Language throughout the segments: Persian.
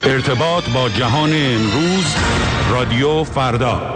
ارتباط با جهان امروز، رادیو فردا.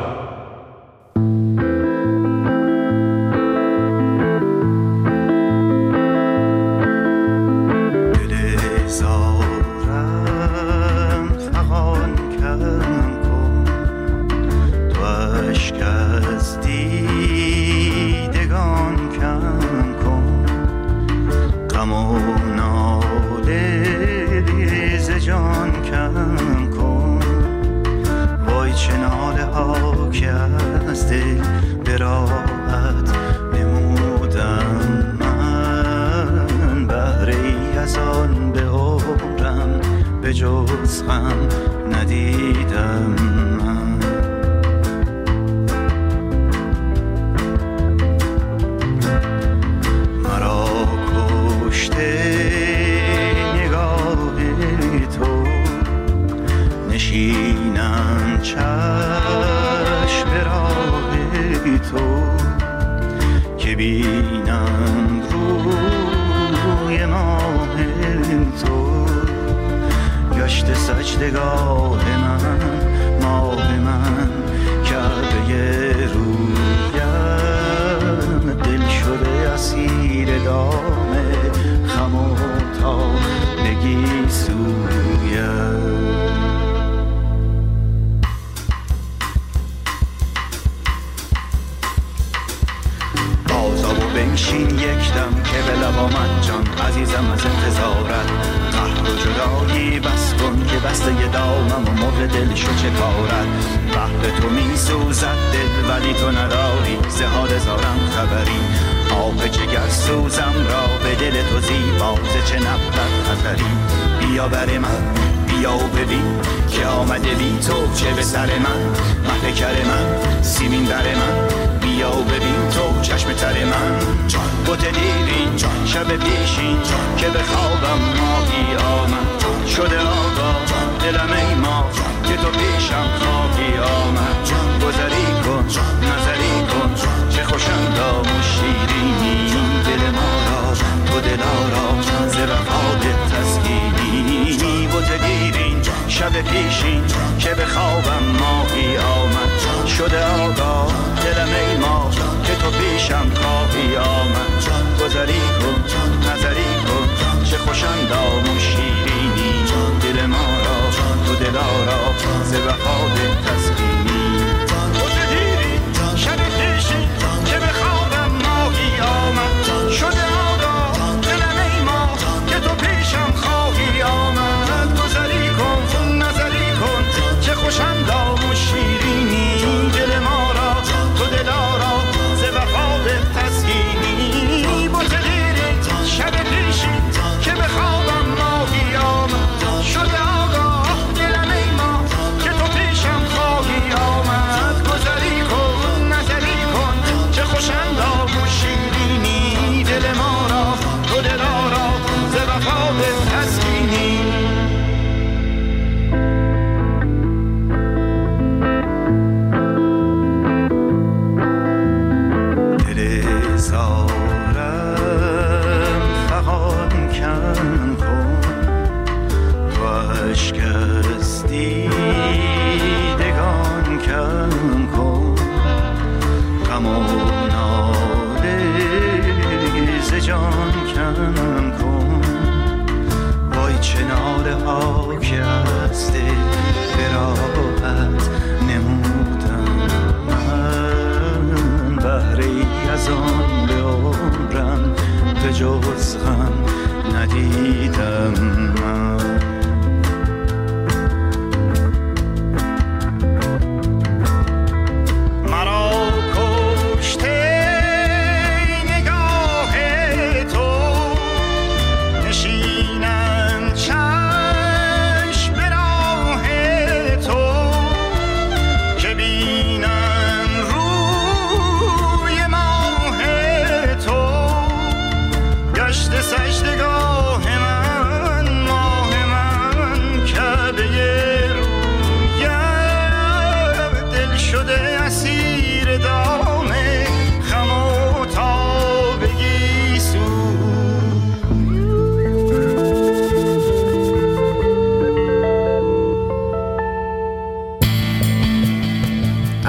سجدگاه من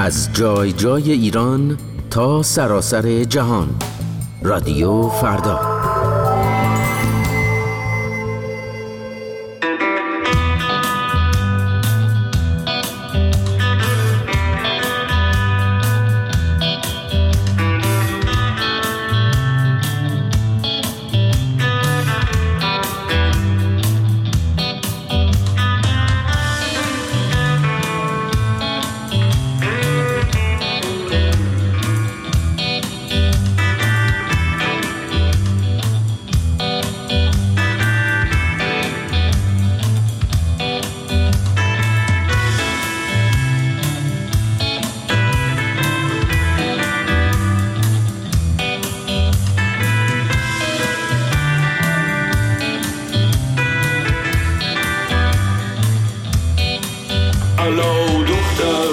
از جای جای ایران تا سراسر جهان. رادیو فردا. الو دختر،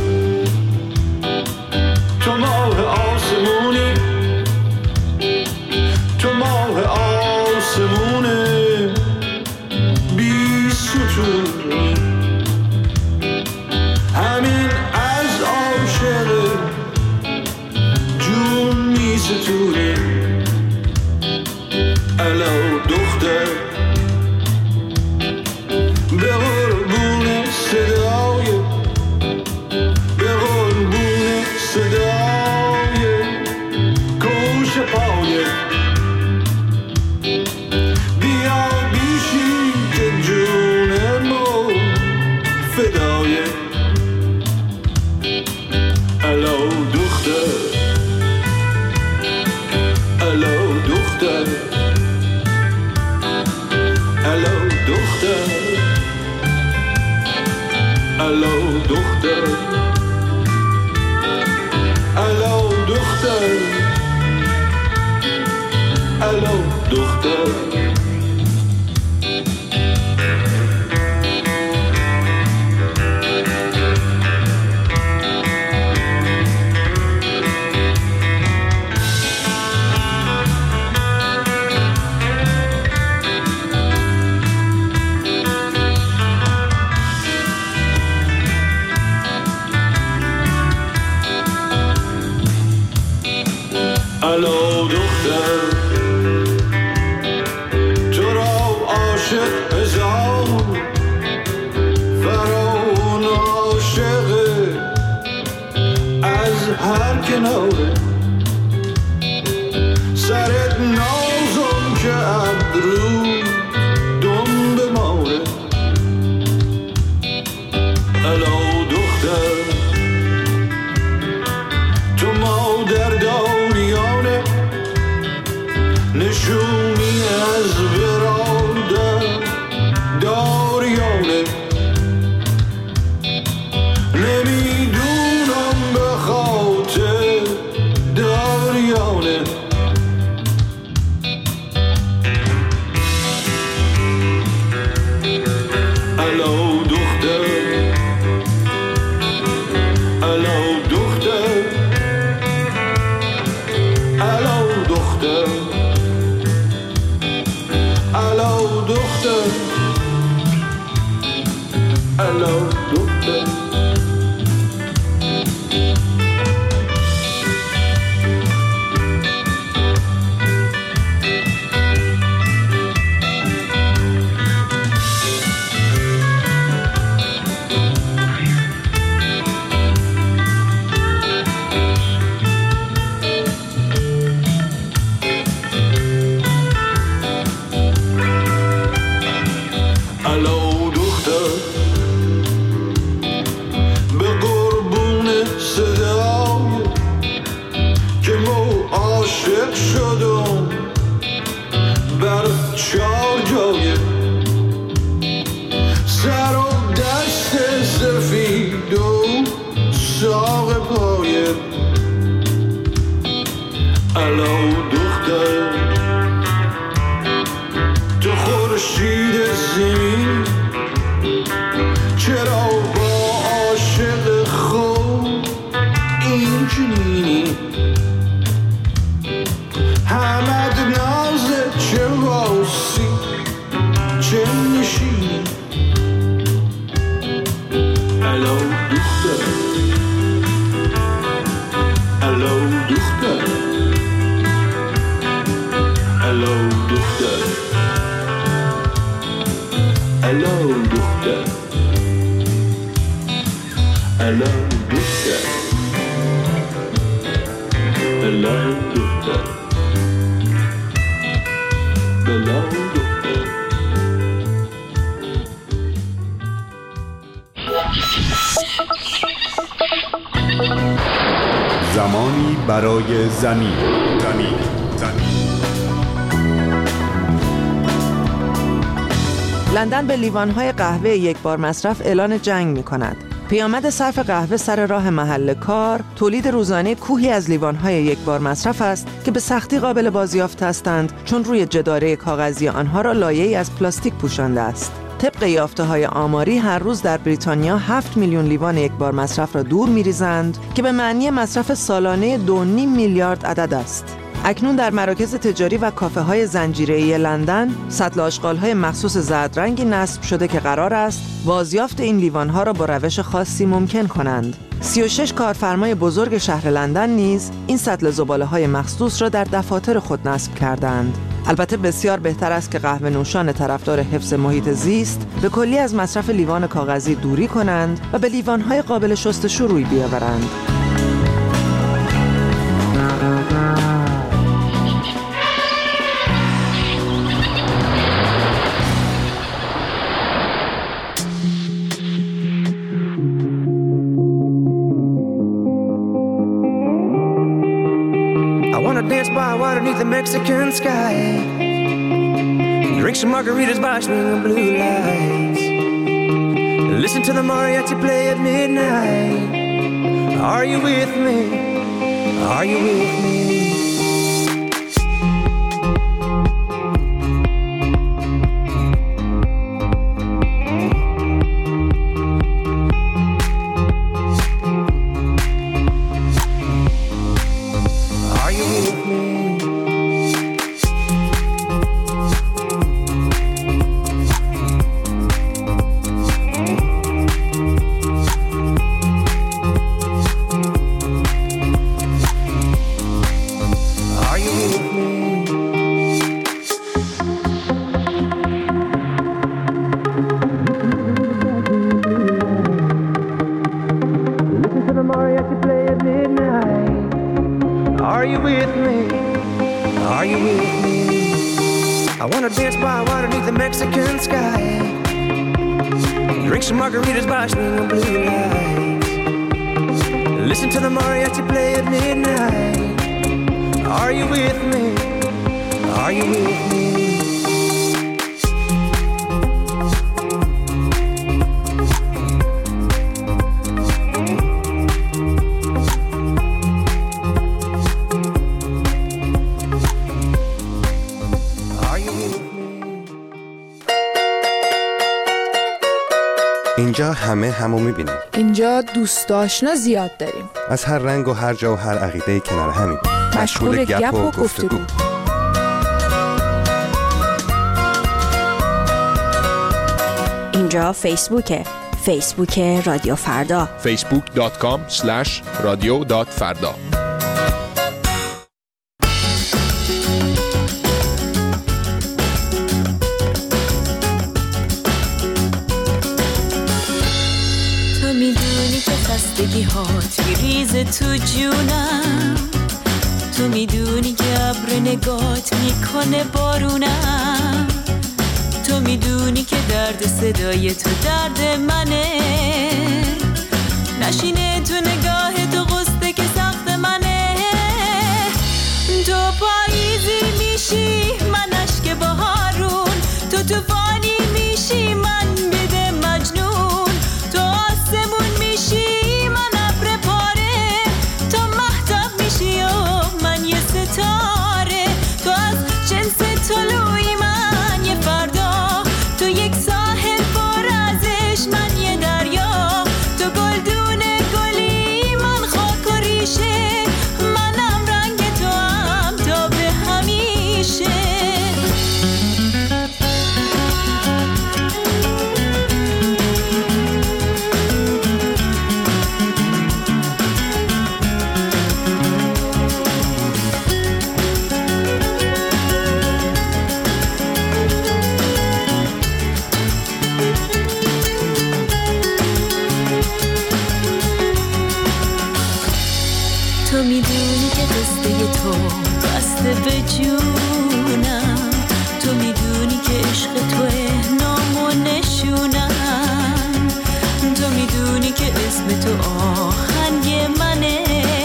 تو ماه آسمونی، تو ماه آسمونه بی ستون، همین از عاشق جون می ستونه. الو دختر، به قربون صدای، به قربون صدای کوش پایه، بیا بیشی که جون ما فدایه. الو دختر، الو دختر، الو دختر، الو دختر، الو دختر، الو دختر. الو دختر، تو را عاشق هزار، فرعون عاشق از هر کناره، سرت نازم که ابرو دم بماره. الو دختر، تو مادر داریانه، نشونی از برادر داریانه، نمیدونم به خاطر داریانه. الو دختر، الو دختر، الو دختر، الو دختر، الو دختر. الو دختر، Hallo Dochter. Hallo Dochter. Hallo Dochter. Hallo Dochter. زمانی برای زمین. لندن به لیوان‌های قهوه یک بار مصرف اعلان جنگ می‌کند. پیامد صرف قهوه سر راه محل کار، تولید روزانه کوهی از لیوان‌های یک بار مصرف است که به سختی قابل بازیافت هستند چون روی جداره کاغذی آنها را لایه‌ای از پلاستیک پوشانده است. طبق یافته‌های آماری هر روز در بریتانیا 7 میلیون لیوان یک بار مصرف را دور می‌ریزند که به معنی مصرف سالانه 2.5 میلیارد عدد است. اکنون در مراکز تجاری و کافه‌های زنجیره‌ای لندن سطل آشغال‌های مخصوص زردرنگی نصب شده که قرار است بازیافت این لیوان‌ها را با روش خاصی ممکن کنند. 36 کارفرمای بزرگ شهر لندن نیز این سطل زباله‌های مخصوص را در دفاتر خود نصب کردند. البته بسیار بهتر است که قهوه نوشان طرفدار حفظ محیط زیست به کلی از مصرف لیوان کاغذی دوری کنند و به لیوان‌های قابل شستشو روی بیاورند. Dance by water beneath the Mexican sky. Drink some margaritas by swinging blue lights. Listen to the mariachi play at midnight. Are you with me? Are you with me? Are you with me? Are you with me? I wanna dance by water beneath the Mexican sky. Drink some margaritas by swinging blue lights. Listen to the mariachi play at midnight. Are you with me? Are you with me? اینجا همه همو میبینیم. اینجا دوست آشنا زیاد داریم. از هر رنگ و هر جا و هر عقیده کنار همیم. مشغول گپ و گفتگو. اینجا فیسبوکه. فیسبوک رادیو فردا. facebook.com/radio.farda. خستگی هات میریزه تو جونم، تو میدونی که ابر نگات میکنه بارونم، تو میدونی که درد صدای تو درد منه، نشینه تو نگاه تو غصه که سخت منه، تو پاییزی میشی من اشک بهارون، تو طوفانی میشی من بده مجنون، تو آسمون میشی تو از جنس طلوعی من یه فردا، تو یک ساحل پر ازش من یه دریا، تو گلدون گلی من خاک و ریشه، منم رنگ تو هم تا به همیشه. به جونم، تو میدونی که عشق توه نام و نشونم، تو میدونی که اسم تو آهنگ منه،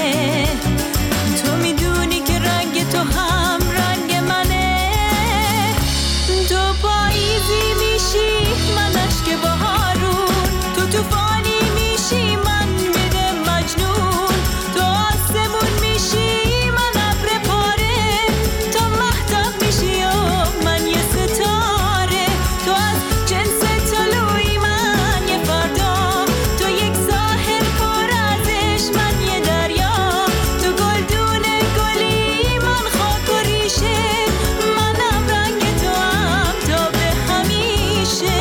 تو میدونی که رنگ تو هم رنگ منه، تو پاییزی میشی من اشک بهارون، تو طوفانی میشی من میده مجنون، تو آسمون میشی من ابر پاره، تو مهتاب میشی و من یه ستاره، تو از جنس طلوعی من یه فردا، تو یک ساحل پر از عشق من یه دریا، تو گلدون گلی من خاک و ریشه، منم رنگ تو هم تا به همیشه.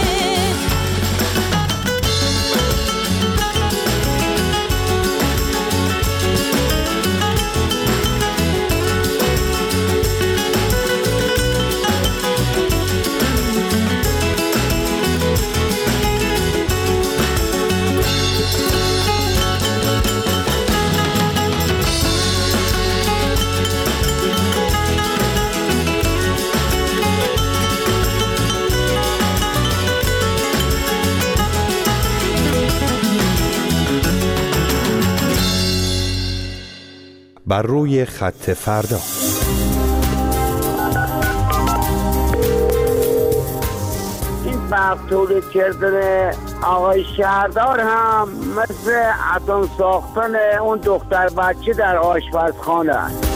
بر روی خط فردا. این برق تولید کردن آقای شهردار هم مثل اتم ساختن اون دختر بچه در آشپزخانه است.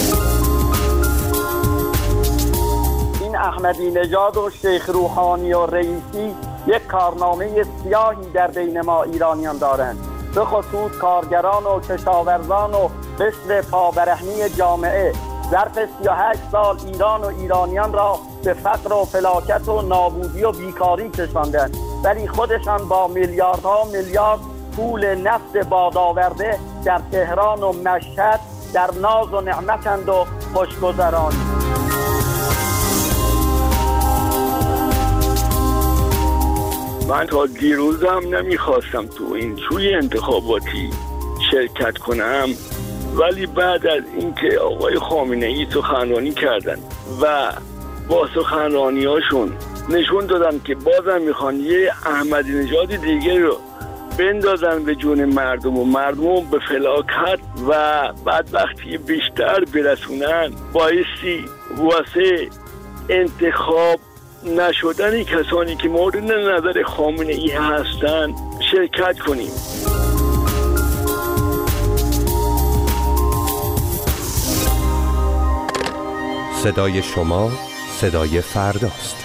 این احمدی نژاد و شیخ روحانی و رئیسی یک کارنامه سیاهی در بین ما ایرانیان دارند، به خصوص کارگران و کشاورزان و قشر پابرهنی جامعه. ظرف 38 سال ایران و ایرانیان را به فقر و فلاکت و نابودی و بیکاری کشاندند، ولی خودشان با میلیاردها میلیارد پول نفت بادآورده در تهران و مشهد در ناز و نعمتند و خوشگذرانی. من تا دیروزم نمیخواستم تو این توی انتخاباتی شرکت کنم، ولی بعد از اینکه آقای خامنه‌ای سخنرانی کردن و با سخنرانی هاشون نشون دادن که بازم میخوان یه احمدی نژاد دیگه رو بندازن به جون مردم و مردم به فلاکت و بدبختی بیشتر برسونن، بایستی واسه انتخاب نشدن کسانی که مورد نظر خامنه‌ای هستن شرکت کنیم. صدای شما صدای فرداست.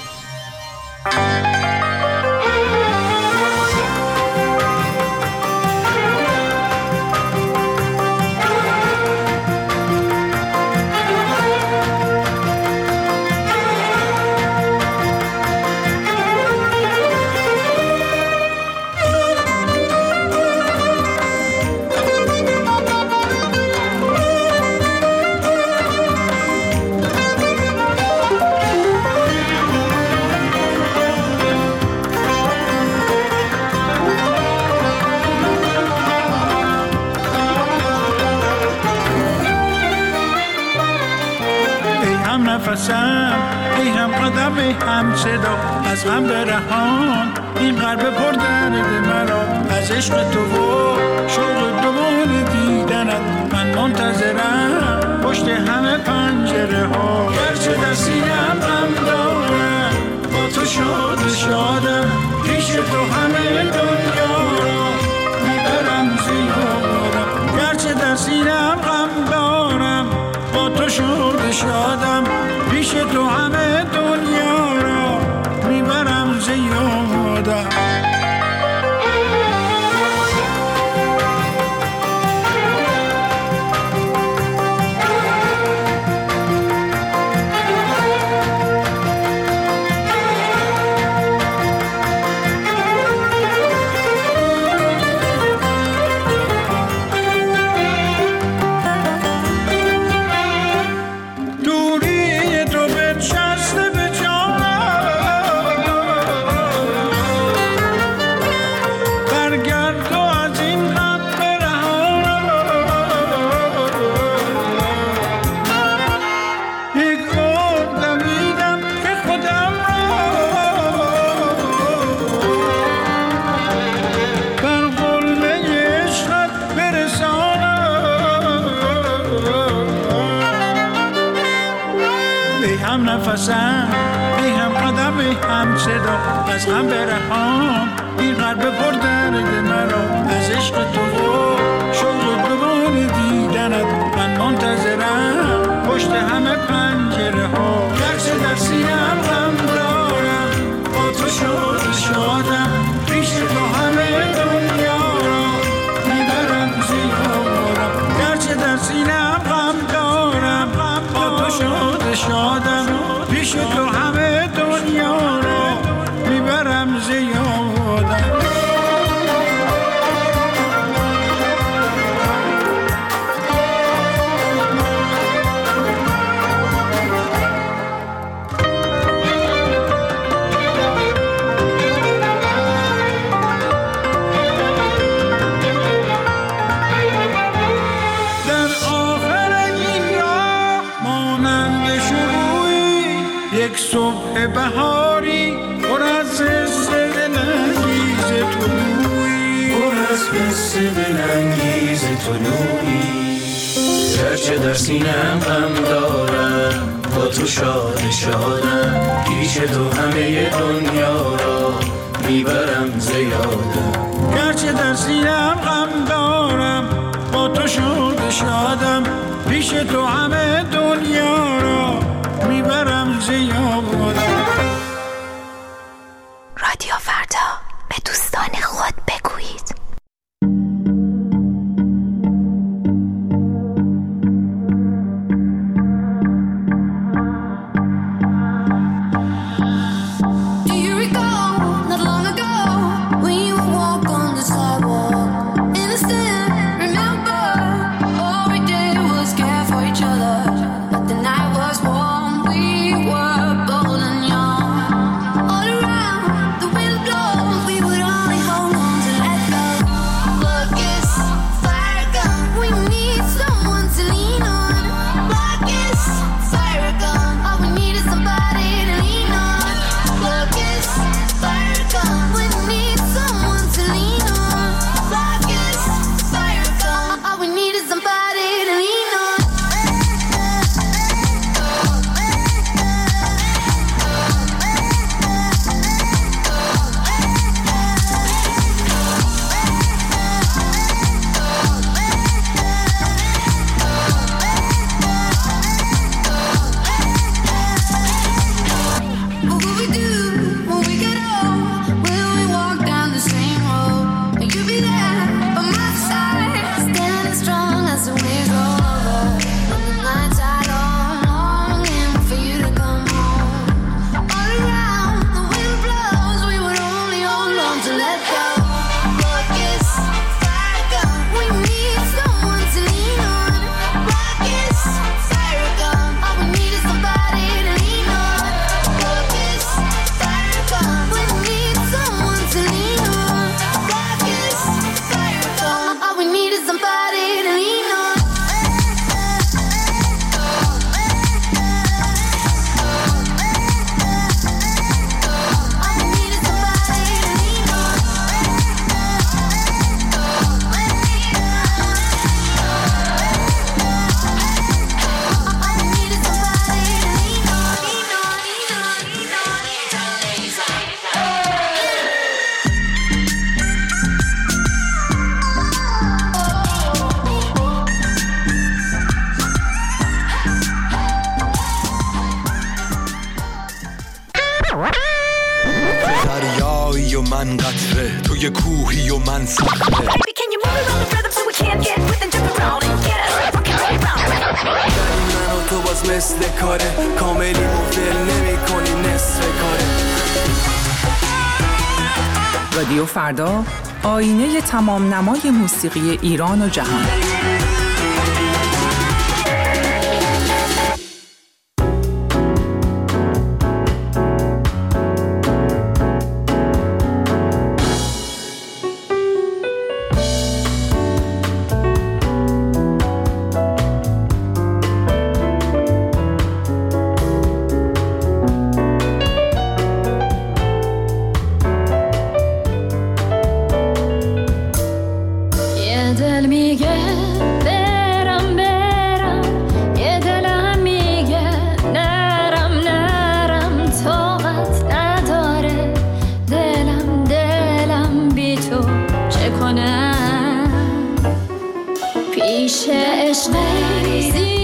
ای هم قدم ای هم صدا، از هم برهان این قلب پر درد مرا، از عشق تو و شوق دوباره دیدنت من منتظرم پشت همه پنجره ها. گرچه در سینه‌ام غم دارم با تو شادم، پیش تو همه دنیا را میبرم زیادم. گرچه در سینه‌ام غم دارم با تو شادم، پیش تو همه دنیا را میبرم زیادم. نفسم، ای هم قدم ای هم صدا، از غم برهان این قلب پر درد مرا. از عشق تو و شوق دوباره دیدنت من منتظرم پشت همه پنجره ها. گرچه در سینه‌ام غم دارم، با تو شادم، پیش تو همه دنیا را میبرم زیارم. گرچه در سینه‌ام غم دارم، با تو شادم، پیش تو همه دنیا را میبرم زیارم. یک صبح بهاری پر از قصه دلانگیز طلوعی، پر از قصه دلانگیز طلوعی. گرچه در سینه‌ام غم دارم، با تو شادم، پیش تو همه دنیا را میبرم زیادم. گرچه در سینه‌ام غم دارم، با تو شادم، پیش تو همه دنیا را میبرم زیادم. رادیو فردا، به دوستان خود بگویید. دریایی و من قطره، توی کوهی و من صخره. من و تو باز مثل کاره، کاملی مفل نمی کنی نصف کاره. رادیو فردا، آینه تمام نمای موسیقی ایران و جهان. دل میگه ریشه عشق